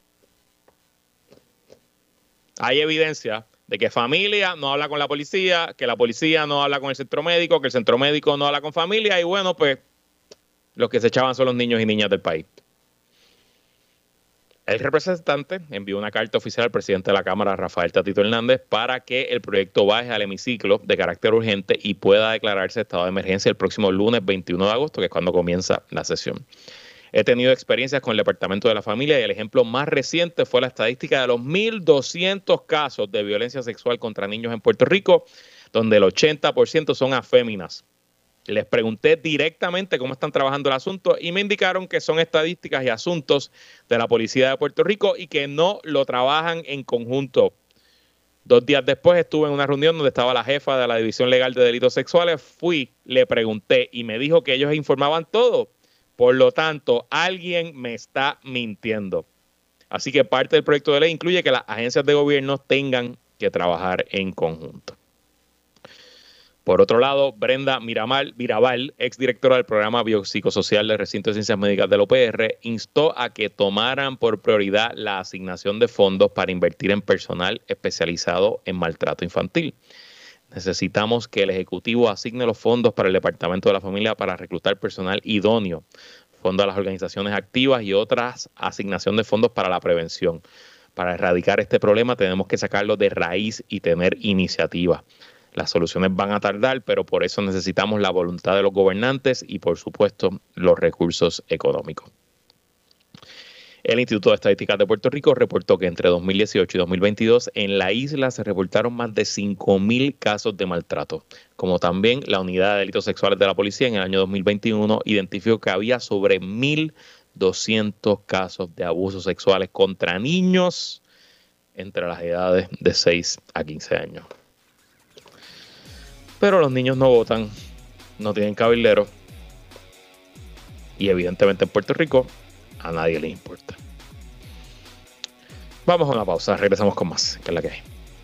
hay evidencia de que familia no habla con la policía, que la policía no habla con el centro médico, que el centro médico no habla con familia y bueno, pues los que se echaban son los niños y niñas del país. El representante envió una carta oficial al presidente de la Cámara, Rafael Tatito Hernández, para que el proyecto baje al hemiciclo de carácter urgente y pueda declararse estado de emergencia el próximo lunes veintiuno de agosto, que es cuando comienza la sesión. He tenido experiencias con el Departamento de la Familia y el ejemplo más reciente fue la estadística de los mil doscientos casos de violencia sexual contra niños en Puerto Rico, donde el ochenta por ciento son aféminas. Les pregunté directamente cómo están trabajando el asunto y me indicaron que son estadísticas y asuntos de la Policía de Puerto Rico y que no lo trabajan en conjunto. Dos días después estuve en una reunión donde estaba la jefa de la División Legal de Delitos Sexuales. Fui, le pregunté y me dijo que ellos informaban todo. Por lo tanto, alguien me está mintiendo. Así que parte del proyecto de ley incluye que las agencias de gobierno tengan que trabajar en conjunto. Por otro lado, Brenda Mirabal, Mirabal, exdirectora del programa biopsicosocial del Recinto de Ciencias Médicas del O P R, instó a que tomaran por prioridad la asignación de fondos para invertir en personal especializado en maltrato infantil. Necesitamos que el Ejecutivo asigne los fondos para el Departamento de la Familia para reclutar personal idóneo, fondos a las organizaciones activas y otras asignación de fondos para la prevención. Para erradicar este problema tenemos que sacarlo de raíz y tener iniciativa. Las soluciones van a tardar, pero por eso necesitamos la voluntad de los gobernantes y, por supuesto, los recursos económicos. El Instituto de Estadísticas de Puerto Rico reportó que entre dos mil dieciocho y dos mil veintidós en la isla se reportaron más de cinco mil casos de maltrato, como también la Unidad de Delitos Sexuales de la Policía en el año dos mil veintiuno identificó que había sobre mil doscientos casos de abusos sexuales contra niños entre las edades de seis a quince años. Pero los niños no votan, no tienen cabildero y evidentemente en Puerto Rico a nadie le importa. Vamos a una pausa, regresamos con más, que es la que hay.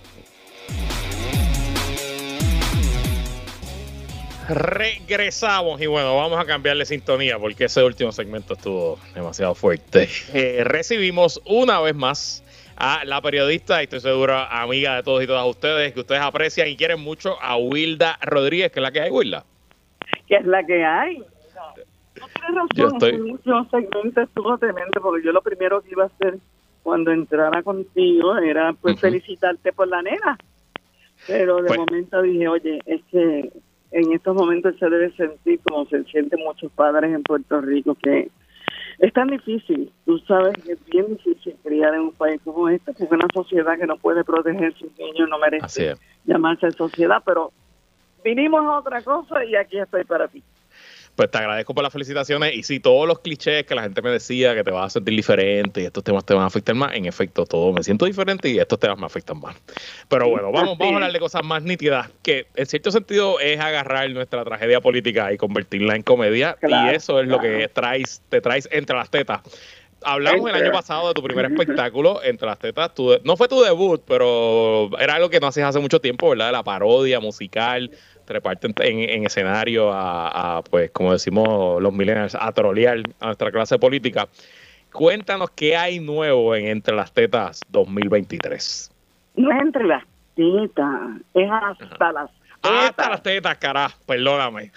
Regresamos y bueno, vamos a cambiarle sintonía porque ese último segmento estuvo demasiado fuerte. Eh, recibimos una vez más a la periodista, y estoy seguro amiga de todos y todas ustedes, que ustedes aprecian y quieren mucho, a Wilda Rodríguez, que es la que hay, Wilda. Que es la que hay. No tienes razón, yo estoy... mucho segmento estuvo tremendo, porque yo lo primero que iba a hacer cuando entrara contigo era pues uh-huh. felicitarte por la nena. Pero de pues... momento dije, oye, es que en estos momentos se debe sentir como se sienten muchos padres en Puerto Rico, que es tan difícil. Tú sabes que es bien difícil criar en un país como este, porque una sociedad que no puede proteger a sus niños no merece llamarse sociedad, pero vinimos a otra cosa y aquí estoy para ti. Pues te agradezco por las felicitaciones y sí, todos los clichés que la gente me decía que te vas a sentir diferente y estos temas te van a afectar más, en efecto, todo me siento diferente y estos temas me afectan más. Pero bueno, vamos, vamos a hablar de cosas más nítidas, que en cierto sentido es agarrar nuestra tragedia política y convertirla en comedia, claro, y eso es claro. lo que traes, te traes entre las tetas. Hablamos el año pasado de tu primer espectáculo, Entre las Tetas. Tu, no fue tu debut, pero era algo que no hacías hace mucho tiempo, ¿verdad? De la parodia musical, treparte en, en, en escenario a, a, pues, como decimos los millennials, a trolear a nuestra clase política. Cuéntanos qué hay nuevo en Entre las Tetas dos mil veintitrés. No es Entre las Tetas, es hasta Ajá. las tetas. Hasta las tetas, carajo, perdóname.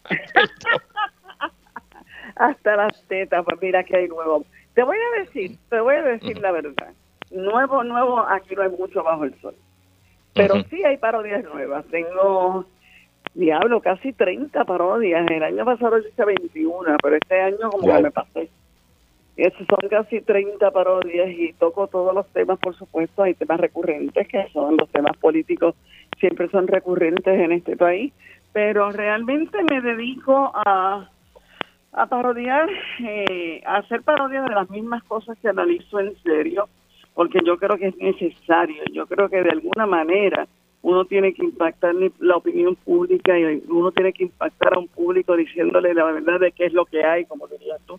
Hasta las tetas, pues mira que hay nuevo. Te voy a decir, te voy a decir uh-huh. la verdad. Nuevo, nuevo, aquí no hay mucho bajo el sol. Pero uh-huh. sí hay parodias nuevas. Tengo, diablo, casi treinta parodias. El año pasado hice veintiuna, pero este año como wow. que me pasé. Esos son casi treinta parodias y toco todos los temas, por supuesto. Hay temas recurrentes, que son los temas políticos, siempre son recurrentes en este país. Pero realmente me dedico a a parodiar, eh, a hacer parodias de las mismas cosas que analizo en serio, porque yo creo que es necesario. Yo creo que de alguna manera uno tiene que impactar la opinión pública y uno tiene que impactar a un público diciéndole la verdad de qué es lo que hay, como dirías tú.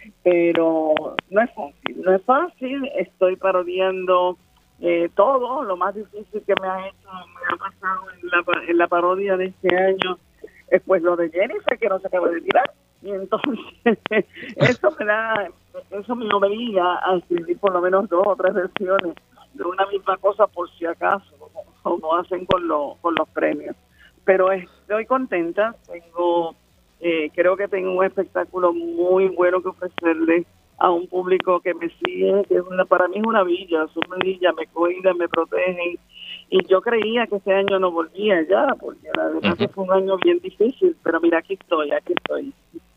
Pero no es fácil, no es fácil. Estoy parodiando eh, todo. Lo más difícil que me ha hecho, me ha pasado en la, en la parodia de este año es pues lo de Jennifer, que no se acaba de tirar. Y entonces eso me da, eso me obliga a escribir por lo menos dos o tres versiones de una misma cosa por si acaso, como, como hacen con, lo, con los premios. Pero estoy contenta, tengo, eh, creo que tengo un espectáculo muy bueno que ofrecerle a un público que me sigue, que es una, para mí es una villa, son villas, me cuidan, me protegen. Y yo creía que este año no volvía ya, porque la verdad uh-huh. que fue un año bien difícil, pero mira, aquí estoy, aquí estoy.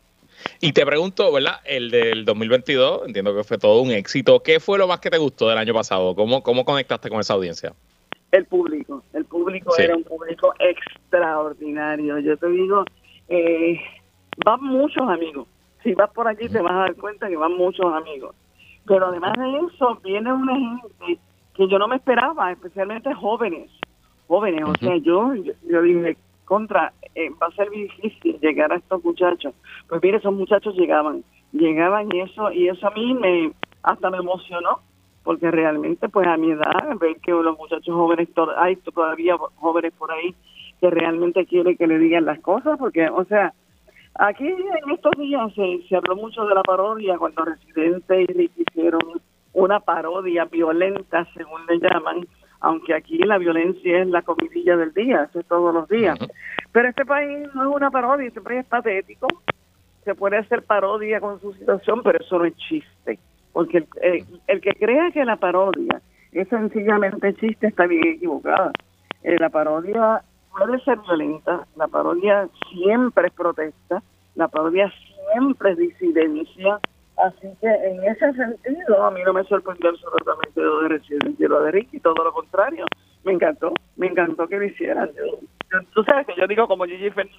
Y te pregunto, ¿verdad? El del dos mil veintidós, entiendo que fue todo un éxito. ¿Qué fue lo más que te gustó del año pasado? ¿Cómo, cómo conectaste con esa audiencia? El público. El público sí. Era un público extraordinario. Yo te digo, eh, van muchos amigos. Si vas por allí te vas a dar cuenta que van muchos amigos. Pero además de eso, viene una gente que yo no me esperaba, especialmente jóvenes. Jóvenes, uh-huh. o sea, yo, yo, yo dije, contra, eh, va a ser difícil llegar a estos muchachos. Pues mire, esos muchachos llegaban, llegaban y eso, y eso a mí me hasta me emocionó, porque realmente pues a mi edad, ver que los muchachos jóvenes, to- hay todavía jóvenes por ahí que realmente quieren que le digan las cosas, porque, o sea, aquí en estos días se, se habló mucho de la parodia cuando Residente y Ricky hicieron una parodia violenta, según le llaman, aunque aquí la violencia es la comidilla del día, eso es todos los días. Uh-huh. Pero este país no es una parodia, este país es patético, se puede hacer parodia con su situación, pero eso no es chiste, porque el, el, el que crea que la parodia es sencillamente chiste está bien equivocada. Eh, la parodia puede ser violenta, la parodia siempre es protesta, la parodia siempre es disidencia. Así que en ese sentido a mí no me sorprendió absolutamente lo de Residente y lo de Ricky, todo lo contrario, me encantó, me encantó que lo hicieran. Yo, yo, tú sabes que yo digo como Gigi Fernández,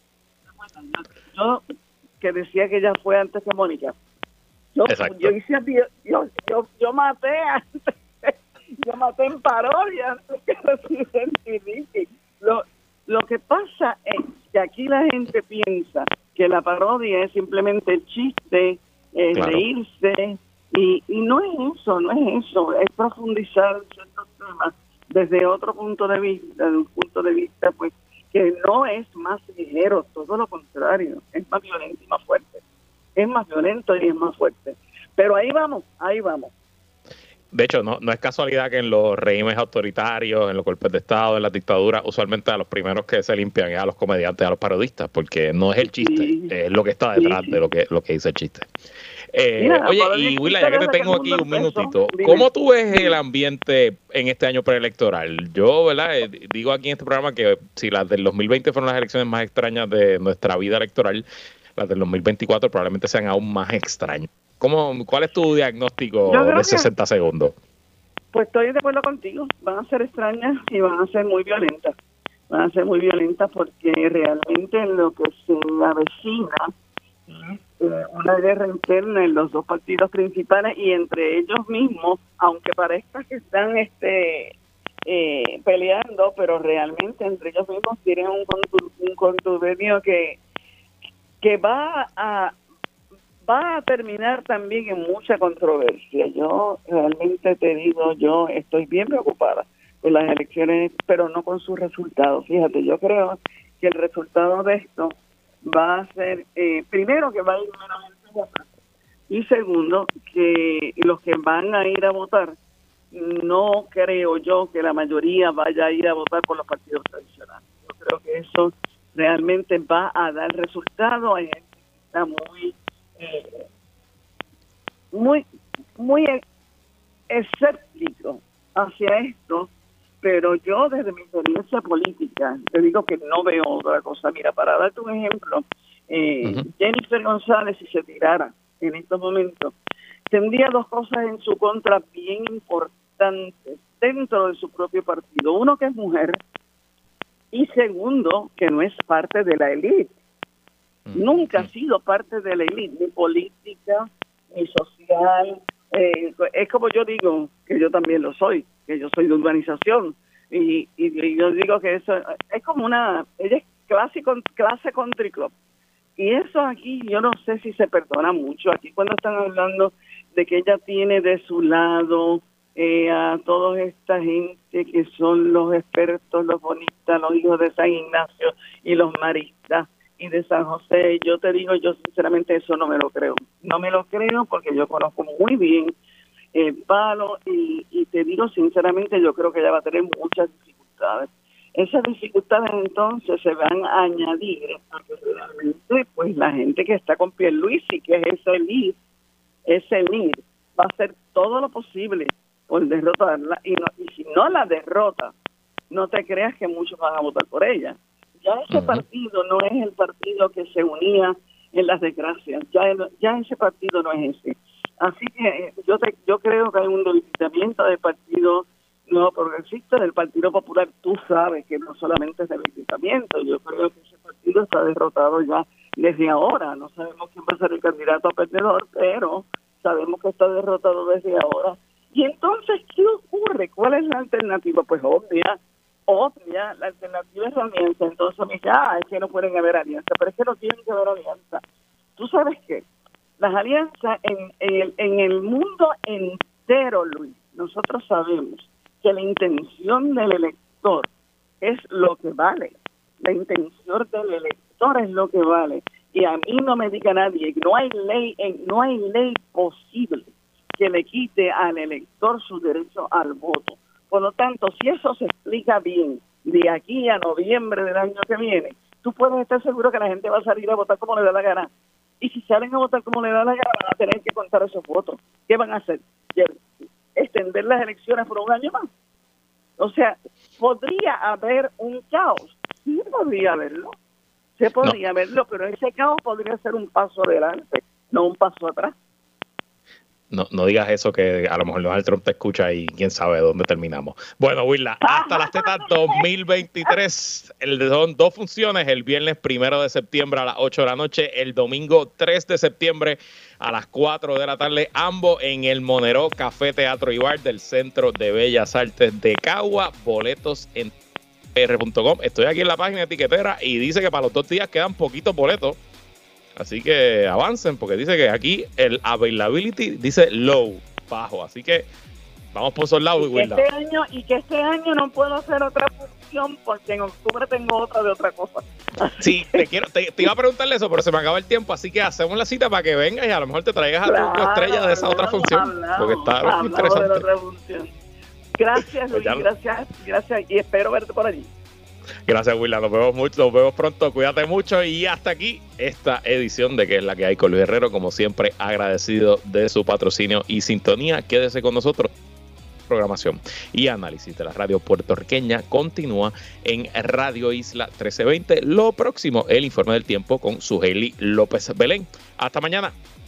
yo que decía que ella fue antes que Mónica, yo, yo hice yo, yo, yo maté antes, yo maté en parodia antes que Residente y Ricky. Lo, lo que pasa es que aquí la gente piensa que la parodia es simplemente el chiste, Eh, claro. reírse, y, y no es eso, no es eso, es profundizar en ciertos temas desde otro punto de vista, de un punto de vista pues que no es más ligero, todo lo contrario, es más violento y más fuerte, es más violento y es más fuerte, pero ahí vamos, ahí vamos. De hecho, no, no es casualidad que en los regímenes autoritarios, en los golpes de Estado, en las dictaduras, usualmente a los primeros que se limpian es a los comediantes, a los parodistas, porque no es el chiste, sí. es lo que está detrás sí. de lo que, lo que dice el chiste. Eh, Mira, oye, y Willa, ya que te tengo aquí un minutito, ¿cómo tú ves el ambiente en este año preelectoral? Yo, ¿verdad? Eh, digo aquí en este programa que si las del dos mil veinte fueron las elecciones más extrañas de nuestra vida electoral, las del dos mil veinticuatro probablemente sean aún más extrañas. ¿Cómo, ¿Cuál es tu diagnóstico de sesenta segundos? Pues estoy de acuerdo contigo. Van a ser extrañas y van a ser muy violentas. Van a ser muy violentas porque realmente lo que se avecina es eh, una guerra interna en los dos partidos principales y entre ellos mismos, aunque parezca que están este eh, peleando, pero realmente entre ellos mismos tienen un, contu- un contubernio que, que va a va a terminar también en mucha controversia. Yo realmente te digo, yo estoy bien preocupada por las elecciones, pero no con sus resultados. Fíjate, yo creo que el resultado de esto va a ser, eh, primero, que va a ir menos gente a votar, y segundo, que los que van a ir a votar, no creo yo que la mayoría vaya a ir a votar por los partidos tradicionales. Yo creo que eso realmente va a dar resultado. Hay gente que está muy Eh, muy muy escéptico hacia esto, pero yo desde mi experiencia política te digo que no veo otra cosa. Mira, para darte un ejemplo, eh, uh-huh. Jennifer González, si se tirara en estos momentos, tendría dos cosas en su contra bien importantes dentro de su propio partido. Uno, que es mujer, y segundo, que no es parte de la élite. Mm. Nunca mm. ha sido parte de la élite, ni política, ni social. Eh, es como yo digo, que yo también lo soy, que yo soy de urbanización. Y, y, y yo digo que eso es como una... Ella es clase, clase country club. Y eso aquí yo no sé si se perdona mucho. Aquí cuando están hablando de que ella tiene de su lado eh, a toda esta gente que son los expertos, los bonistas, los hijos de San Ignacio y los maristas y de San José, yo te digo, yo sinceramente eso no me lo creo. No me lo creo porque yo conozco muy bien el palo y, y te digo sinceramente, yo creo que ella va a tener muchas dificultades. Esas dificultades entonces se van a añadir porque realmente pues la gente que está con Pierluisi, que es ese líder, ese líder, va a hacer todo lo posible por derrotarla y, no, y si no la derrota, no te creas que muchos van a votar por ella. Ya ese uh-huh. partido no es el partido que se unía en las desgracias, ya, ya ese partido no es ese. Así que yo te, yo creo que hay un debilitamiento del partido nuevo progresista, del Partido Popular. Tú sabes que no solamente es debilitamiento, yo creo que ese partido está derrotado ya desde ahora. No sabemos quién va a ser el candidato a perdedor, pero sabemos que está derrotado desde ahora. Y entonces, ¿qué ocurre? ¿Cuál es la alternativa? Pues obvia, obvia, la alternativa es la alianza. Entonces me dice, ah, es que no pueden haber alianza, pero es que no tienen que haber alianza. ¿Tú sabes qué? Las alianzas en, en, el, en el mundo entero, Luis, nosotros sabemos que la intención del elector es lo que vale. La intención del elector es lo que vale. Y a mí no me diga nadie, no hay ley, no hay ley posible que le quite al elector su derecho al voto. Por lo tanto, si eso se explica bien de aquí a noviembre del año que viene, tú puedes estar seguro que la gente va a salir a votar como le da la gana. Y si salen a votar como le da la gana, van a tener que contar esos votos. ¿Qué van a hacer? ¿Extender las elecciones por un año más? O sea, ¿podría haber un caos? Sí, podría haberlo. Se podría no. verlo, pero ese caos podría ser un paso adelante, no un paso atrás. No, no digas eso, que a lo mejor Donald Trump te escucha y quién sabe dónde terminamos. Bueno, Willa, hasta las tetas dos mil veintitrés, el, son dos funciones, el viernes primero de septiembre a las ocho de la noche, el domingo tres de septiembre a las cuatro de la tarde, ambos en el Monero Café, Teatro y Bar del Centro de Bellas Artes de Cagua. Boletos en p r punto com. Estoy aquí en la página de Tiquetera y dice que para los dos días quedan poquitos boletos. Así que avancen, porque dice que aquí el availability dice low, bajo. Así que vamos por esos lados. Y que, este año, y que este año no puedo hacer otra función porque en octubre tengo otra de otra cosa. Sí, te, quiero, te, te iba a preguntarle eso, pero se me acaba el tiempo. Así que hacemos la cita para que vengas y a lo mejor te traigas claro, a tu estrella de esa otra función. Hablamos, porque está muy interesante. De la otra función. Gracias, Luis, pues gracias, gracias. Y espero verte por allí. Gracias, Willa. Nos vemos mucho, nos vemos pronto. Cuídate mucho. Y hasta aquí esta edición de Que es la que hay con Luis Herrero. Como siempre, agradecido de su patrocinio y sintonía. Quédese con nosotros. Programación y análisis de la radio puertorriqueña continúa en Radio Isla trece veinte. Lo próximo, el informe del tiempo con Suheili López Belén. Hasta mañana.